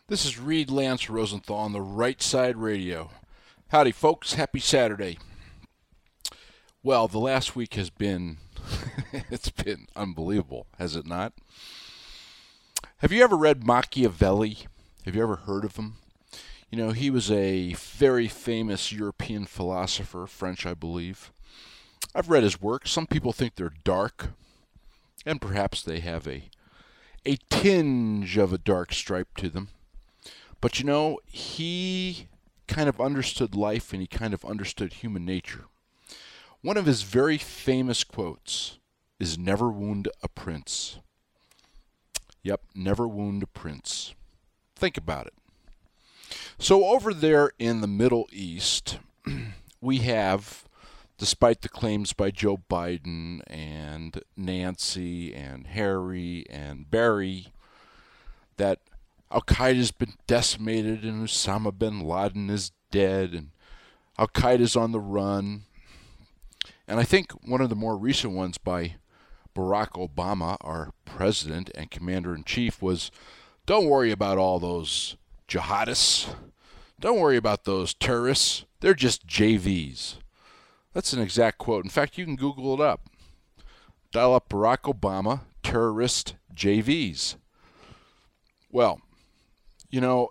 This is Reed Lance Rosenthal on the Right Side Radio. Howdy, folks. Happy Saturday. Well, the last week has been, it's been unbelievable, has it not? Have you ever read Machiavelli? Have you ever heard of him? You know, he was a very famous European philosopher, French, I believe. I've read his work. Some people think they're dark, and perhaps they have a tinge of a dark stripe to them. But you know, he kind of understood life and he kind of understood human nature. One of his very famous quotes is "Never wound a prince." Yep, never wound a prince. Think about it. So over there in the Middle East, we have, despite the claims by Joe Biden and Nancy and Harry and Barry, that Al-Qaeda's been decimated and Osama bin Laden is dead and Al-Qaeda's on the run. And I think one of the more recent ones by Barack Obama, our president and commander-in-chief, was, don't worry about all those jihadists. Don't worry about those terrorists. They're just JVs. That's an exact quote. In fact, you can Google it up. Dial up Barack Obama, terrorist JVs. Well, you know,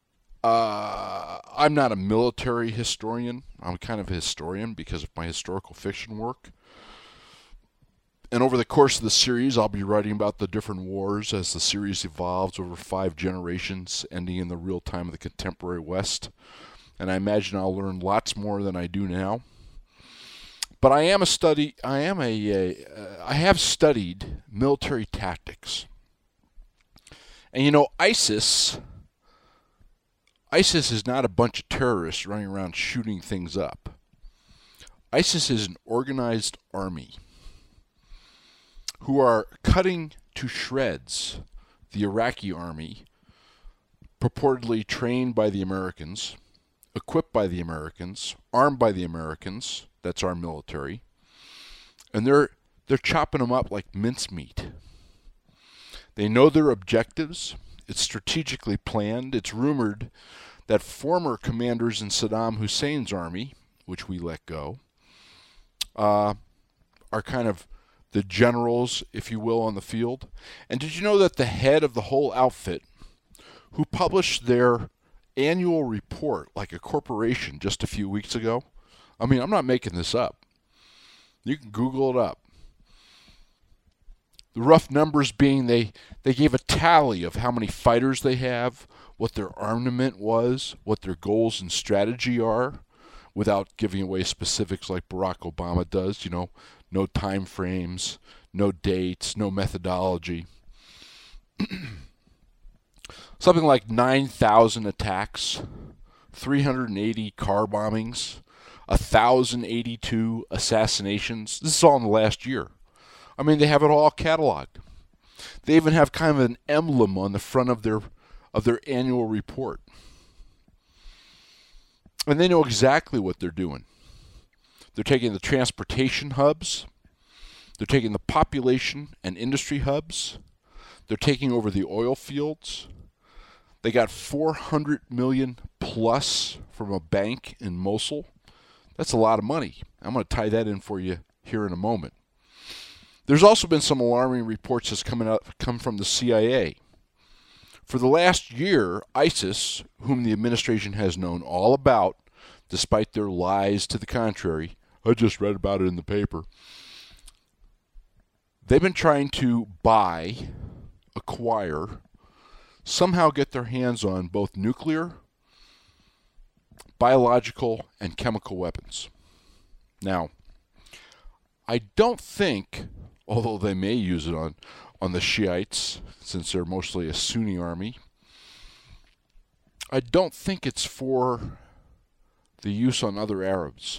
I'm not a military historian. I'm kind of a historian because of my historical fiction work. And over the course of the series, I'll be writing about the different wars as the series evolves over 5 generations, ending in the real time of the contemporary West. And I imagine I'll learn lots more than I do now. But I have studied military tactics. And you know, ISIS is not a bunch of terrorists running around shooting things up. ISIS is an organized army who are cutting to shreds the Iraqi army, purportedly trained by the Americans, equipped by the Americans, armed by the Americans. That's our military. And they're chopping them up like mincemeat. They know their objectives. It's strategically planned. It's rumored that former commanders in Saddam Hussein's army, which we let go, are kind of the generals, if you will, on the field. And did you know that the head of the whole outfit, who published their annual report like a corporation just a few weeks ago, I mean, I'm not making this up. You can Google it up. The rough numbers being they gave a tally of how many fighters they have, what their armament was, what their goals and strategy are, without giving away specifics like Barack Obama does, you know, no time frames, no dates, no methodology. Something like 9,000 attacks, 380 car bombings, 1,082 assassinations. This is all in the last year. I mean, they have it all cataloged. They even have kind of an emblem on the front of their annual report. And they know exactly what they're doing. They're taking the transportation hubs. They're taking the population and industry hubs. They're taking over the oil fields. They got 400 million plus from a bank in Mosul. That's a lot of money. I'm going to tie that in for you here in a moment. There's also been some alarming reports that's come from the CIA. For the last year, ISIS, whom the administration has known all about, despite their lies to the contrary, I just read about it in the paper, they've been trying to buy, acquire, somehow get their hands on both nuclear, biological, and chemical weapons. Now, I don't think, although they may use it on the Shiites, since they're mostly a Sunni army, I don't think it's for the use on other Arabs.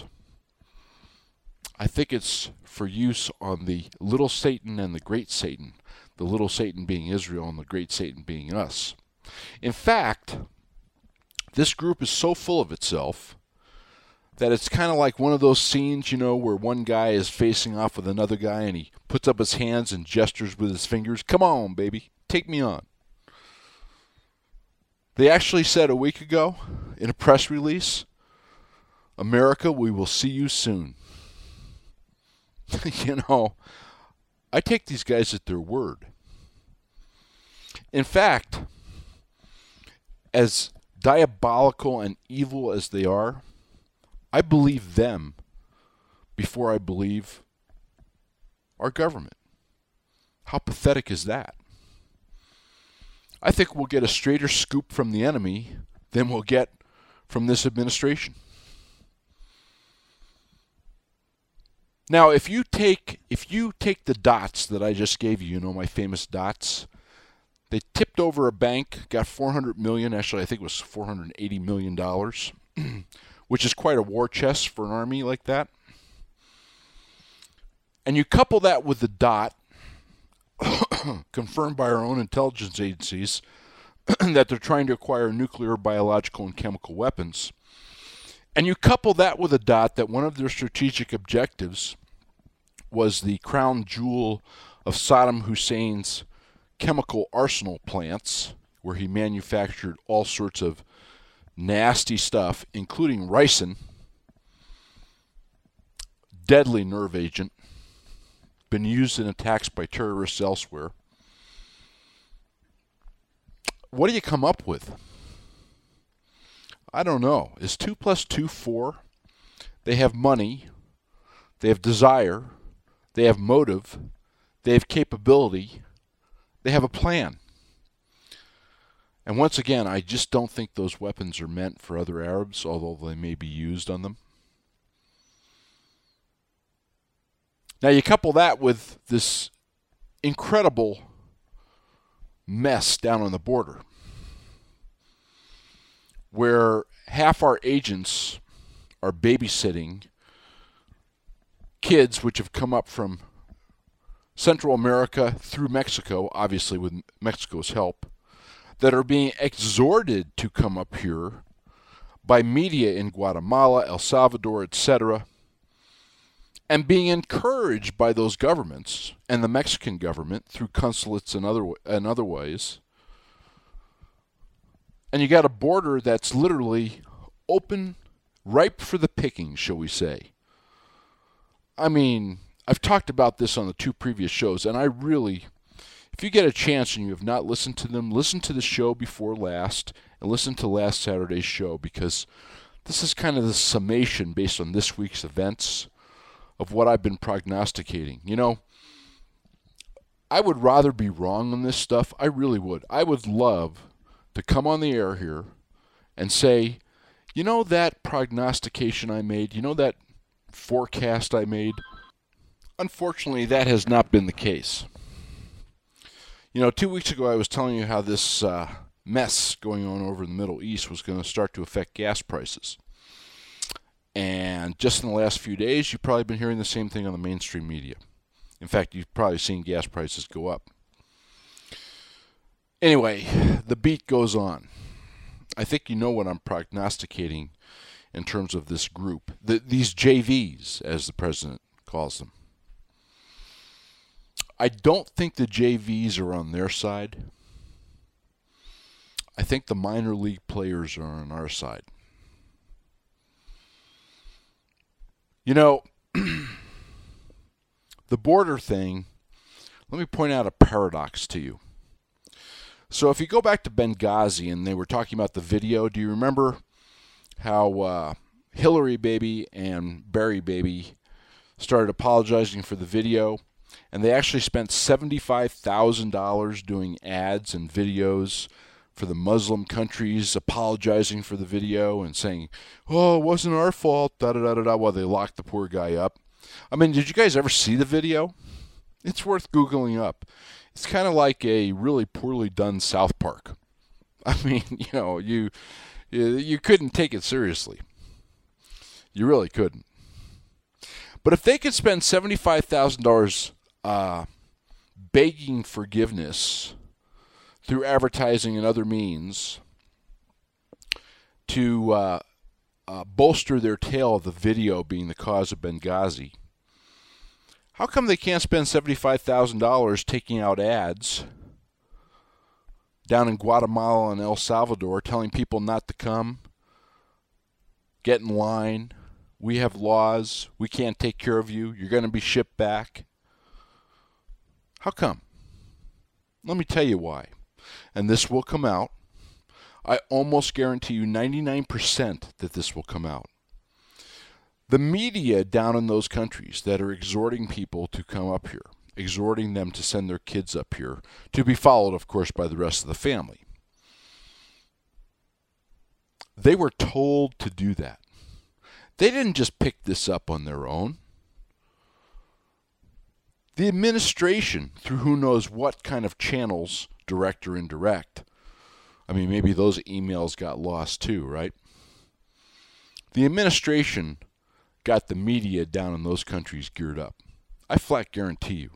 I think it's for use on the little Satan and the great Satan, the little Satan being Israel and the great Satan being us. In fact, this group is so full of itself that it's kind of like one of those scenes, you know, where one guy is facing off with another guy and he puts up his hands and gestures with his fingers. Come on, baby, take me on. They actually said a week ago in a press release, America, we will see you soon. You know, I take these guys at their word. In fact, as diabolical and evil as they are, I believe them before I believe our government. How pathetic is that? I think we'll get a straighter scoop from the enemy than we'll get from this administration. Now, if you take the dots that I just gave you, you know, my famous dots, they tipped over a bank, got $400 million. Actually, I think it was $480 million, which is quite a war chest for an army like that. And you couple that with the dot, confirmed by our own intelligence agencies, that they're trying to acquire nuclear, biological, and chemical weapons. And you couple that with a dot that one of their strategic objectives was the crown jewel of Saddam Hussein's chemical arsenal plants, where he manufactured all sorts of nasty stuff, including ricin, deadly nerve agent, been used in attacks by terrorists elsewhere. What do you come up with? I don't know. Is 2 plus 2 4? They have money. They have desire. They have motive. They have capability. They have a plan. And once again, I just don't think those weapons are meant for other Arabs, although they may be used on them. Now you couple that with this incredible mess down on the border, where half our agents are babysitting kids which have come up from Central America through Mexico, obviously with Mexico's help, that are being exhorted to come up here by media in Guatemala, El Salvador, etc., and being encouraged by those governments and the Mexican government through consulates and other ways. And you got a border that's literally open, ripe for the picking, shall we say. I mean, I've talked about this on the 2 previous shows, and I really, if you get a chance and you have not listened to them, listen to the show before last and listen to last Saturday's show, because this is kind of the summation based on this week's events of what I've been prognosticating. You know, I would rather be wrong on this stuff. I really would. I would love to come on the air here and say, you know that prognostication I made, you know that forecast I made? Unfortunately, that has not been the case. You know, 2 weeks ago I was telling you how this mess going on over in the Middle East was going to start to affect gas prices. And just in the last few days, you've probably been hearing the same thing on the mainstream media. In fact, you've probably seen gas prices go up. Anyway, the beat goes on. I think you know what I'm prognosticating in terms of this group. These JVs, as the president calls them. I don't think the JVs are on their side. I think the minor league players are on our side. You know, the border thing, let me point out a paradox to you. So if you go back to Benghazi and they were talking about the video, do you remember how Hillary baby and Barry baby started apologizing for the video? And they actually spent $75,000 doing ads and videos for the Muslim countries, apologizing for the video and saying, oh, it wasn't our fault, da-da-da-da-da, while they locked the poor guy up. I mean, did you guys ever see the video? It's worth Googling up. It's kind of like a really poorly done South Park. I mean, you know, you couldn't take it seriously. You really couldn't. But if they could spend $75,000 begging forgiveness through advertising and other means to bolster their tale of the video being the cause of Benghazi, how come they can't spend $75,000 taking out ads down in Guatemala and El Salvador telling people not to come, get in line, we have laws, we can't take care of you, you're going to be shipped back. How come? Let me tell you why. And this will come out. I almost guarantee you 99% that this will come out. The media down in those countries that are exhorting people to come up here, exhorting them to send their kids up here, to be followed, of course, by the rest of the family, they were told to do that. They didn't just pick this up on their own. The administration, through who knows what kind of channels, direct or indirect, I mean, maybe those emails got lost too, right? The administration got the media down in those countries geared up. I flat guarantee you.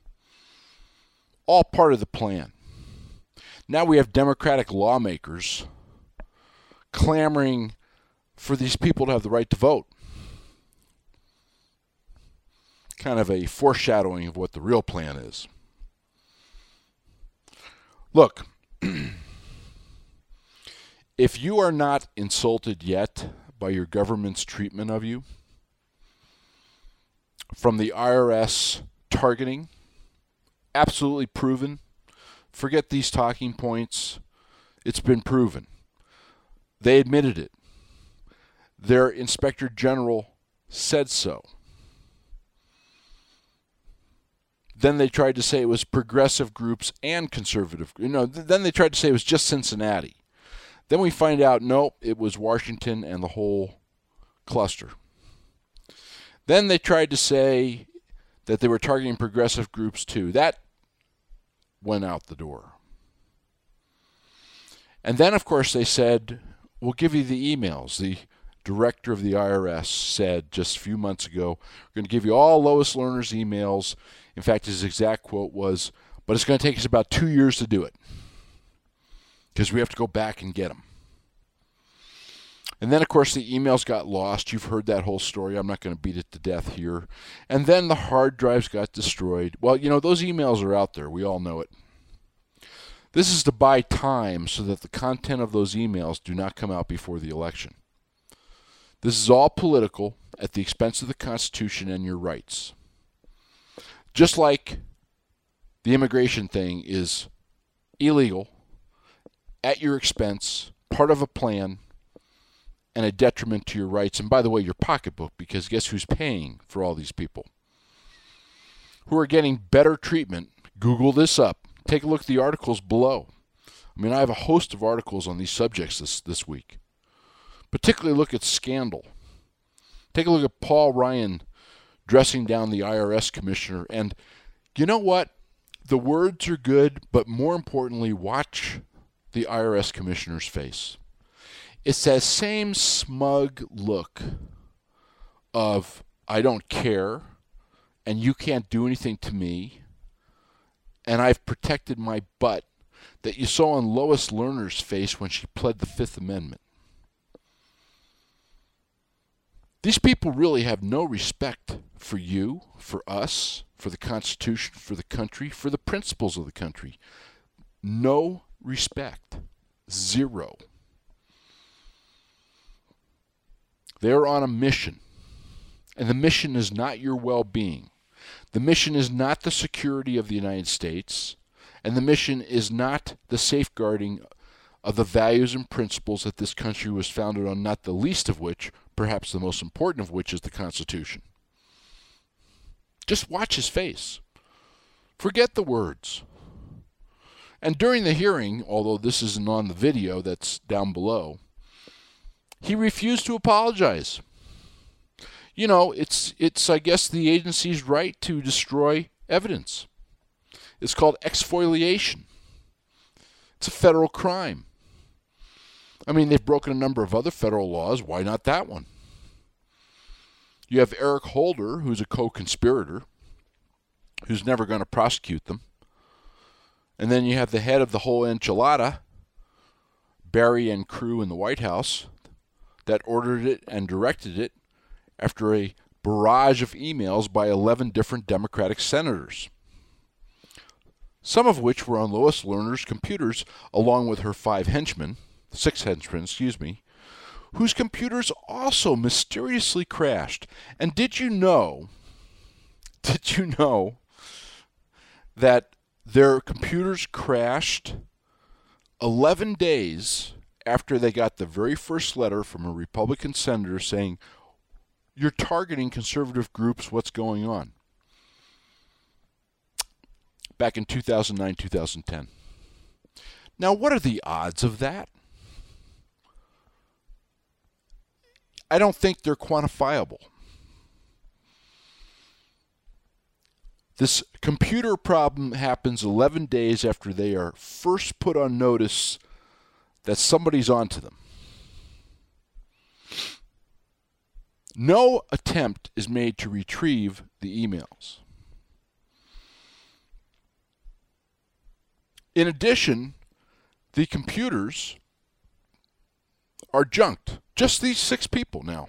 All part of the plan. Now we have Democratic lawmakers clamoring for these people to have the right to vote. Kind of a foreshadowing of what the real plan is. Look, if you are not insulted yet by your government's treatment of you, from the IRS targeting, absolutely proven. Forget these talking points. It's been proven. They admitted it. Their Inspector General said so. Then they tried to say it was progressive groups and conservative. Then they tried to say it was just Cincinnati. Then we find out, nope, it was Washington and the whole cluster. Then they tried to say that they were targeting progressive groups too. That went out the door. And then, of course, they said, we'll give you the emails. The director of the IRS said just a few months ago, we're going to give you all Lois Lerner's emails. In fact, his exact quote was, but it's going to take us about 2 years to do it because we have to go back and get them. And then, of course, the emails got lost. You've heard that whole story. I'm not going to beat it to death here. And then the hard drives got destroyed. Well, those emails are out there. We all know it. This is to buy time so that the content of those emails do not come out before the election. This is all political at the expense of the Constitution and your rights. Just like the immigration thing is illegal, at your expense, part of a plan, and a detriment to your rights, and by the way, your pocketbook, because guess who's paying for all these people who are getting better treatment? Google this up. Take a look at the articles below. I mean, I have a host of articles on these subjects this week. Particularly look at scandal. Take a look at Paul Ryan dressing down the IRS commissioner, and you know what? The words are good, but more importantly, watch the IRS commissioner's face. It's that same smug look of, I don't care, and you can't do anything to me, and I've protected my butt, that you saw on Lois Lerner's face when she pled the Fifth Amendment. These people really have no respect for you, for us, for the Constitution, for the country, for the principles of the country. No respect. Zero. They're on a mission, and the mission is not your well-being. The mission is not the security of the United States, and the mission is not the safeguarding of the values and principles that this country was founded on, not the least of which, perhaps the most important of which, is the Constitution. Just watch his face. Forget the words. And during the hearing, although this isn't on the video that's down below, he refused to apologize. It's I guess the agency's right to destroy evidence. It's called exfoliation. It's a federal crime. I mean, they've broken a number of other federal laws. Why not that one? You have Eric Holder, who's a co-conspirator, who's never going to prosecute them. And then you have the head of the whole enchilada, Barry and crew in the White House, that ordered it and directed it after a barrage of emails by 11 different Democratic senators. some of which were on Lois Lerner's computers along with her six henchmen, whose computers also mysteriously crashed. And did you know that their computers crashed 11 days after they got the very first letter from a Republican senator saying, "You're targeting conservative groups, what's going on?" Back in 2009, 2010. Now, what are the odds of that? I don't think they're quantifiable. This computer problem happens 11 days after they are first put on notice that somebody's onto them. No attempt is made to retrieve the emails. In addition, the computers are junked. Just these 6 people now.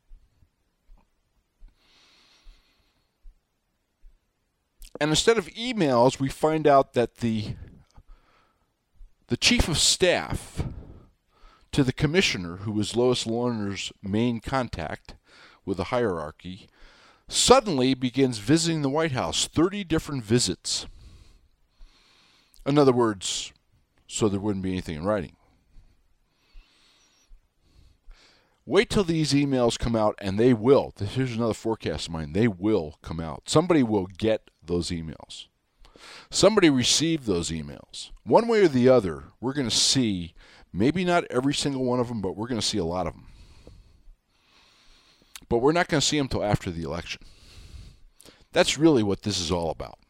And instead of emails, we find out that the chief of staff to the commissioner, who was Lois Lerner's main contact with the hierarchy, suddenly begins visiting the White House, 30 different visits. In other words, so there wouldn't be anything in writing. Wait till these emails come out, and they will. Here's another forecast of mine. They will come out. Somebody will get those emails. Somebody received those emails. One way or the other, we're going to see, maybe not every single one of them, but we're going to see a lot of them. But we're not going to see them until after the election. That's really what this is all about.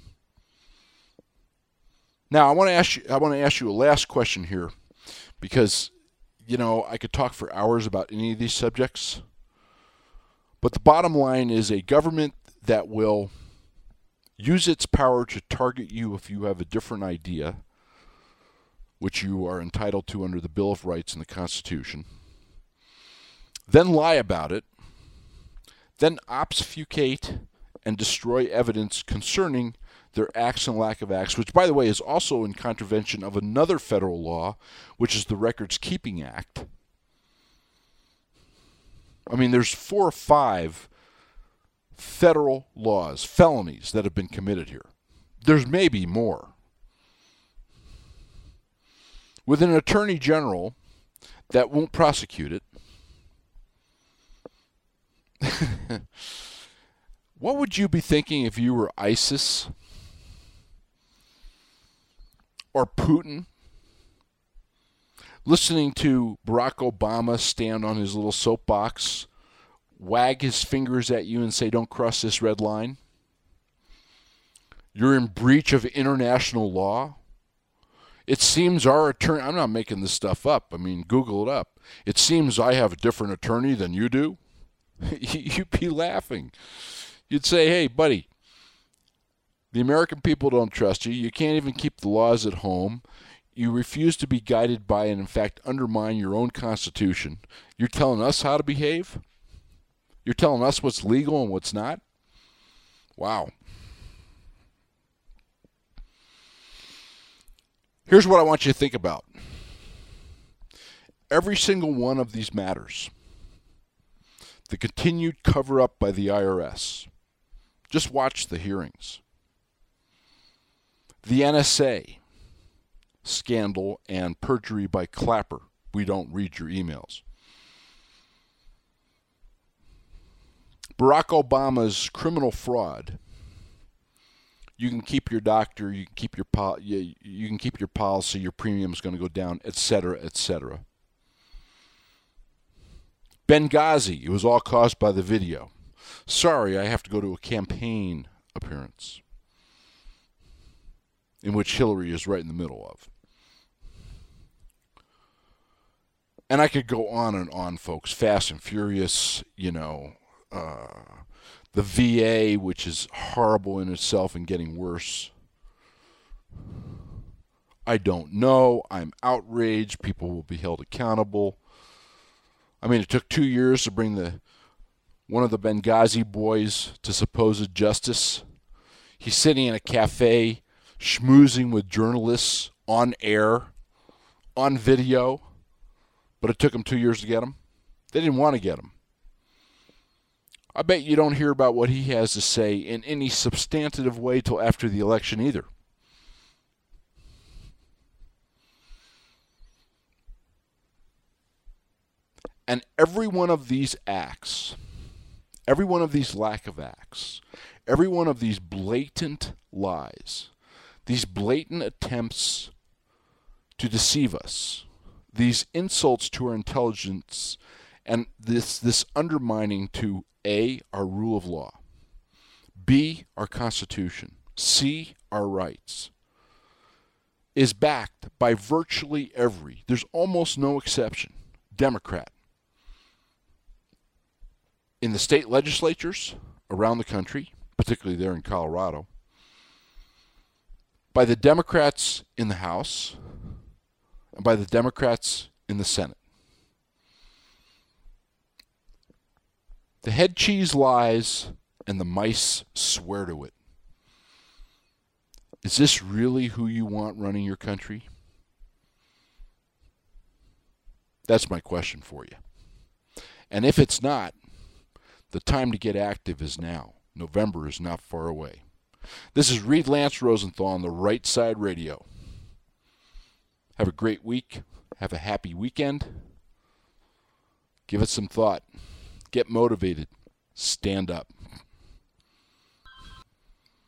Now, I want to ask you a last question here, because I could talk for hours about any of these subjects. But the bottom line is a government that will use its power to target you if you have a different idea, which you are entitled to under the Bill of Rights and the Constitution, then lie about it, then obfuscate and destroy evidence concerning their acts and lack of acts, which, by the way, is also in contravention of another federal law, which is the Records Keeping Act. I mean, there's 4 or 5 federal laws, felonies, that have been committed here. There's maybe more. With an attorney general that won't prosecute it, what would you be thinking if you were ISIS or Putin, listening to Barack Obama stand on his little soapbox, wag his fingers at you and say, "Don't cross this red line"? You're in breach of international law. It seems our attorney, I'm not making this stuff up, I mean, Google it up. It seems I have a different attorney than you do. You'd be laughing. You'd say, "Hey, buddy, the American people don't trust you. You can't even keep the laws at home. You refuse to be guided by and, in fact, undermine your own Constitution. You're telling us how to behave? You're telling us what's legal and what's not?" Wow. Here's what I want you to think about. Every single one of these matters, the continued cover-up by the IRS, just watch the hearings. The NSA scandal and perjury by Clapper. We don't read your emails. Barack Obama's criminal fraud. You can keep your doctor, you can keep your policy, your premium's going to go down, etc., etc. Benghazi, it was all caused by the video. Sorry, I have to go to a campaign appearance, in which Hillary is right in the middle of. And I could go on and on, folks. Fast and Furious, the VA, which is horrible in itself and getting worse. I don't know. I'm outraged. People will be held accountable. I mean, it took 2 years to bring one of the Benghazi boys to supposed justice. He's sitting in a cafe schmoozing with journalists on air, on video, but it took them 2 years to get him. They didn't want to get him. I bet you don't hear about what he has to say in any substantive way till after the election either. And every one of these acts, every one of these lack of acts, every one of these blatant lies, these blatant attempts to deceive us, these insults to our intelligence, and this undermining to A, our rule of law, B, our Constitution, C, our rights, is backed by virtually every, there's almost no exception, Democrat. In the state legislatures around the country, particularly there in Colorado, by the Democrats in the House, and by the Democrats in the Senate. The head cheese lies and the mice swear to it. Is this really who you want running your country? That's my question for you. And if it's not, the time to get active is now. November is not far away. This is Reed Lance Rosenthal on the Right Side Radio. Have a great week. Have a happy weekend. Give it some thought. Get motivated. Stand up.